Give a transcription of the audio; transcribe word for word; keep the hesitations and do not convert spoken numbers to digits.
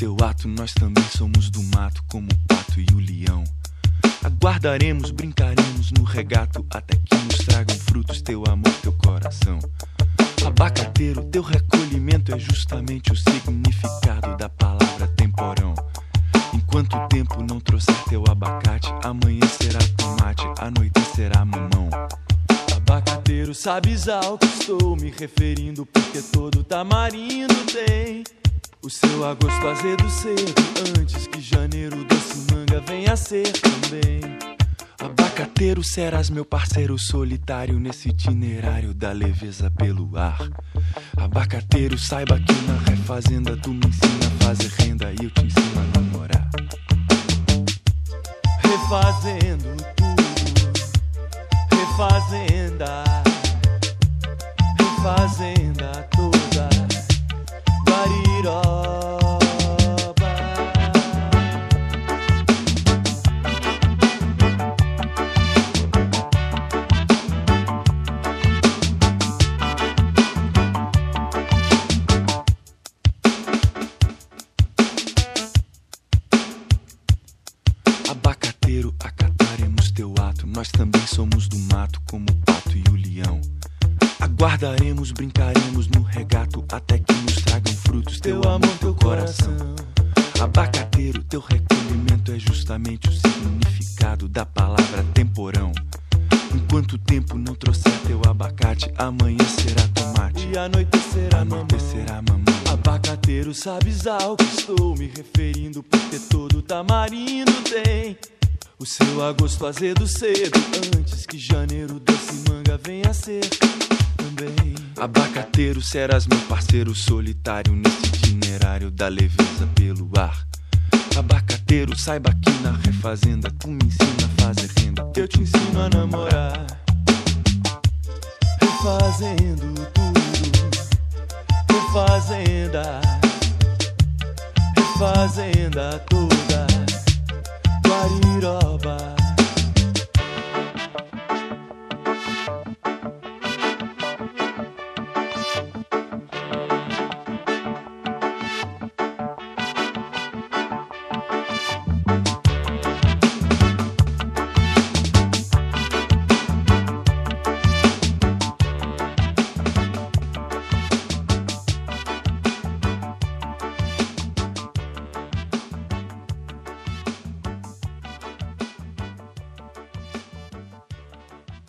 teu ato, nós também somos do mato, como o pato e o leão. Aguardaremos, brincaremos no regato, até que nos tragam frutos teu amor, teu coração. Abacateiro, teu recolhimento é justamente o significado da palavra temporão. Enquanto o tempo não trouxer teu abacate, amanhã será tomate, anoitecerá mamão. Abacateiro, sabes ao que estou me referindo, porque todo tamarindo tem o seu agosto azedo cedo, antes que janeiro doce manga venha a ser também. Abacateiro, serás meu parceiro solitário nesse itinerário da leveza pelo ar. Abacateiro, saiba que na refazenda tu me ensina a fazer renda e eu te ensino a namorar. Refazendo tudo, refazenda, refazenda toda, Guariroba. Abacateiro, acataremos teu ato, nós também somos do mato, como o pato e o leão. Aguardaremos, brincaremos no regato, até que nos tragam frutos teu amor, teu coração. Abacateiro, teu recolhimento é justamente o significado da palavra temporão. Enquanto o tempo não trouxer teu abacate, amanhã será tomate e anoitecerá, anoitecerá mamão. Abacateiro, sabes ao que estou me referindo, porque todo tamarindo tem o seu agosto azedo cedo, antes que janeiro doce manga venha a ser também. Abacateiro, serás meu parceiro solitário nesse itinerário da leveza pelo ar. Abacateiro, saiba que na refazenda tu me ensina a fazer renda, eu te ensino a namorar. Refazendo tudo, refazenda, refazenda toda,